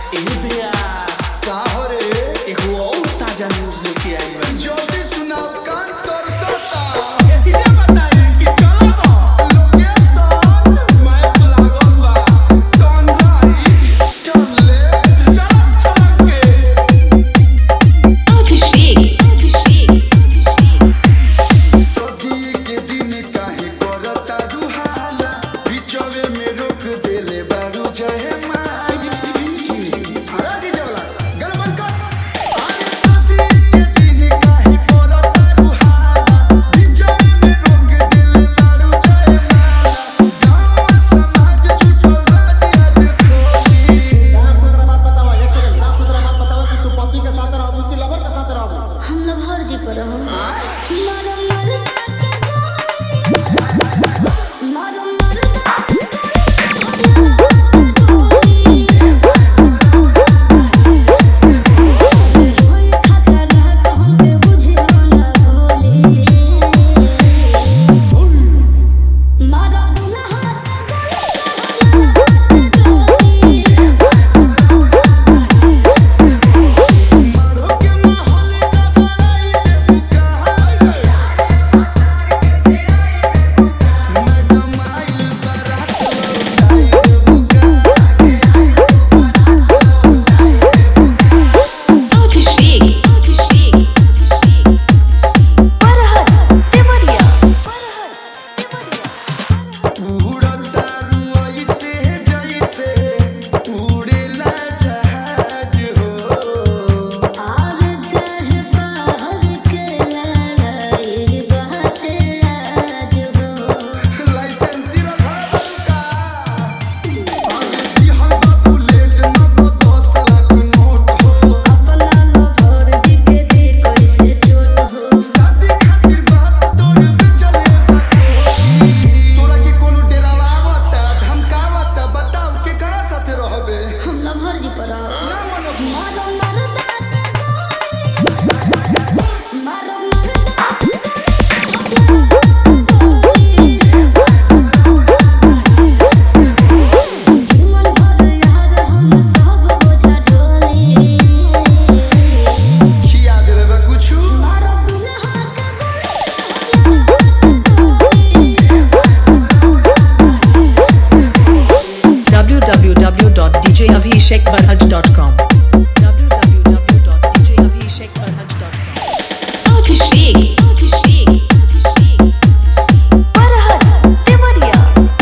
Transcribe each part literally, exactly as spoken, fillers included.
w w w dot d j abhishek barhaj dot com w w w dot d j abhishek barhaj dot com Abhishek Abhishek Barhaj Devariya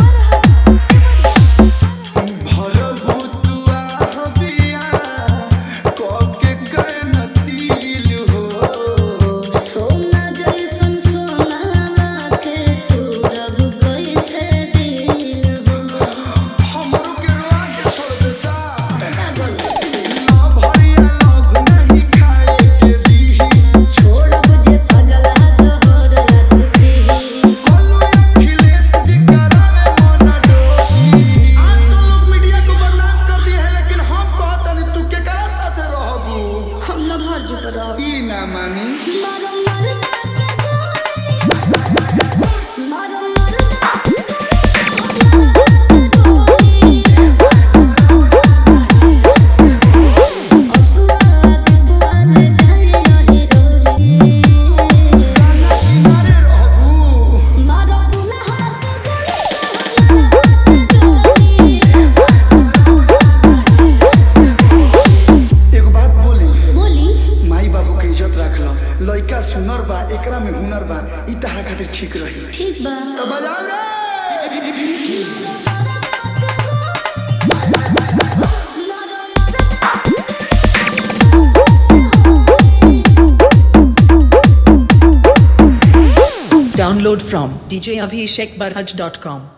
लइका सुनर बा एकरा में हुनर बा ई तहरा खातिर ठीक रही ठीक बा तो बजाओ रे Download from d j abhishek barhaj dot com